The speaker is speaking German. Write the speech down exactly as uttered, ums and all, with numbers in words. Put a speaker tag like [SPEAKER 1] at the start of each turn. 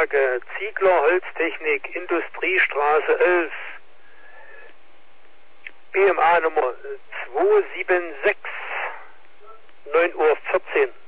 [SPEAKER 1] Werke, Ziegler Holztechnik, Industriestraße elf, B M A Nummer zwei sieben sechs, neun Uhr vierzehn.